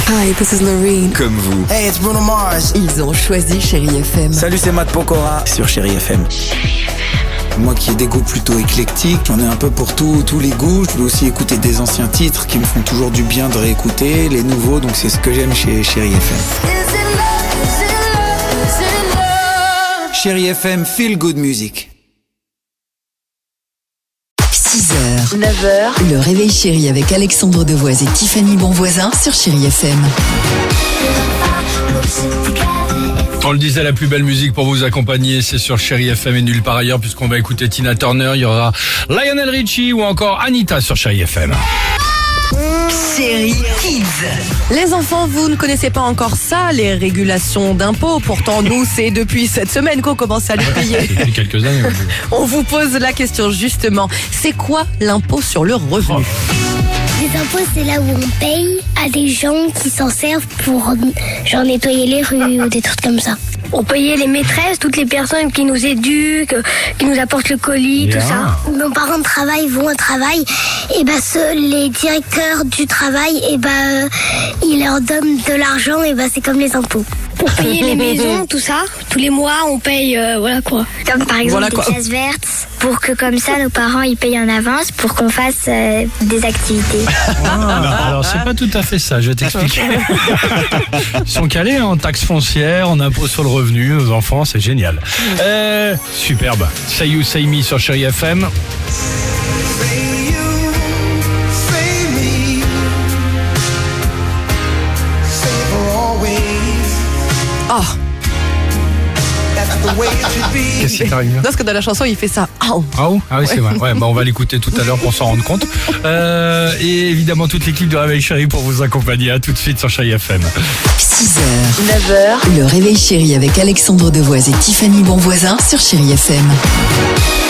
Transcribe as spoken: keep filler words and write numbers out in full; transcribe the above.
Hi, this is Noreen. Comme vous. Hey, it's Bruno Mars. Ils ont choisi Chérie F M. Salut, c'est Matt Pokora sur Chérie F M. Moi qui ai des goûts plutôt éclectiques, j'en ai un peu pour tout, tous les goûts. Je peux aussi écouter des anciens titres qui me font toujours du bien de réécouter, les nouveaux, donc c'est ce que j'aime chez Chérie F M. Chérie F M, feel good music. six heures, neuf heures, le réveil chéri avec Alexandre Devoise et Tiffany Bonvoisin sur Chérie F M. On le disait, la plus belle musique pour vous accompagner, c'est sur Chérie F M et nulle part ailleurs, puisqu'on va écouter Tina Turner, il y aura Lionel Richie ou encore Anita sur Chérie F M. Chérie Kids. Les enfants, vous ne connaissez pas encore ça, les régulations d'impôts. Pourtant, nous, c'est depuis cette semaine qu'on commence à les payer. Depuis quelques années. On vous pose la question justement. C'est quoi l'impôt sur le revenu ? Les impôts, c'est là où on paye à des gens qui s'en servent pour genre nettoyer les rues ou des trucs comme ça. On payait les maîtresses, toutes les personnes qui nous éduquent, qui nous apportent le colis, Bien. tout ça. Nos parents de travail vont au travail, et ben ceux, les directeurs du travail, et ben euh, ils leur donnent de l'argent, et ben c'est comme les impôts. Pour payer les maisons, tout ça, tous les mois on paye, euh, voilà quoi. Comme par exemple Voilà des quoi. pièces vertes, pour que comme ça nos parents ils payent en avance pour qu'on fasse euh, des activités. Ah, alors c'est pas tout à fait ça, je vais t'expliquer. Ils sont calés en taxes foncières, en impôts sur le revenu, nos enfants, c'est génial. Euh, superbe. Say You, Say Me sur Chérie F M. Oh, Qu'est-ce qui t'arrive là? parce que dans la chanson, il fait ça. Oh. Ah, oh ah oui, c'est vrai. Ouais, bah on va l'écouter tout à l'heure pour s'en rendre compte. Euh, et évidemment, toute l'équipe de Réveil Chéri pour vous accompagner. À tout de suite sur Chérie F M. six heures, neuf heures, le réveil chéri avec Alexandre Devoise et Tiffany Bonvoisin sur Chérie F M.